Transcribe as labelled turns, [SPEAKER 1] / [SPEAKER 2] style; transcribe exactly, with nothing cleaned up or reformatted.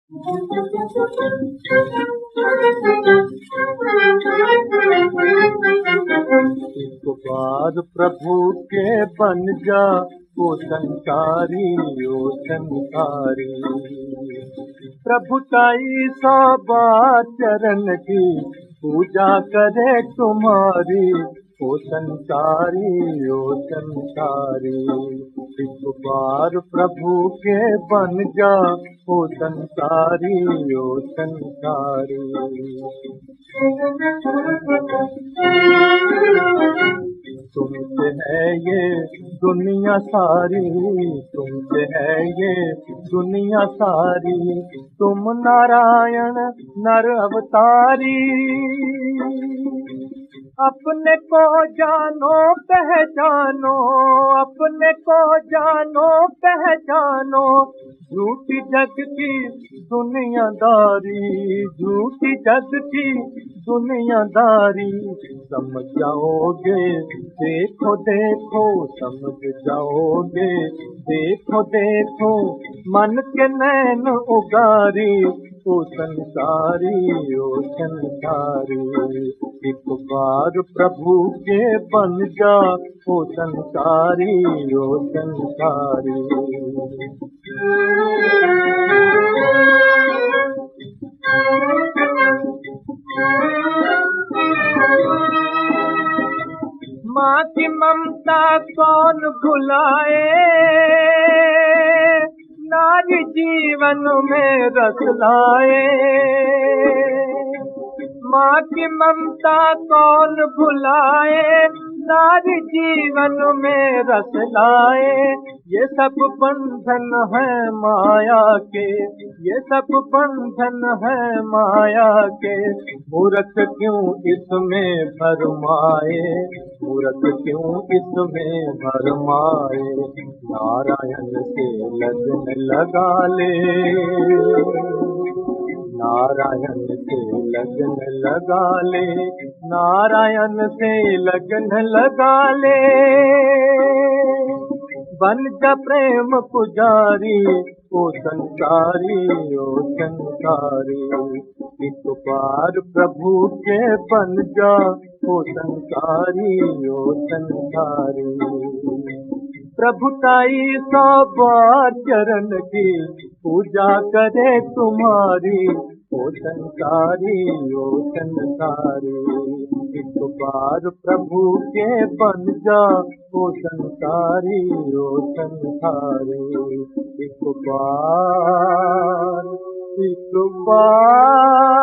[SPEAKER 1] एक बार प्रभु के बन जा ओ संसारी, ओ संसारी। प्रभुताई सौ बार चरण की पूजा करे तुम्हारी, ओ संसारी, ओ संसारी। एक बार प्रभु के बन जा ओ संसारी, ओ संसारी। तुमसे है ये दुनिया सारी, तुमसे है ये दुनिया सारी। तुम नारायण नर अवतारी। अपने को जानो पहचानो, अपने को जानो पहचानो। झूठी जग की दुनियादारी, झूठी जग की दुनियादारी। समझ जाओगे देखो देखो, समझ जाओगे देखो देखो। मन के नैन उगारी, ओ संसारी, ओ संसारी। एक बार प्रभु के बन जा ओ संसारी, ओ संसारी। माँ की ममता कौन भुलाए, नारी जीवन में रस लाए। माँ की ममता कौन भुलाए, नारी जीवन में रस लाए। ये सब बंधन है माया के, ये सब बंधन है माया के। मूर्ख क्यों इसमें भरमाए, मूर्ख क्यों इसमें भरमाए। नारायण से लगन लगा ले, नारायण से लगन लगा ले, नारायण से लगन लगा ले। बन जा प्रेम पुजारी, ओ संसारी, ओ संसारी। एक बार प्रभु के बन जा ओ संसारी, ओ संसारी। प्रभुताई सौ बार चरण की पूजा करे तुम्हारी, ओ संसारी, ओ संसारी। एक बार प्रभु के बन जा ओ संसारी, ओ संसारी। एक बार, एक बार।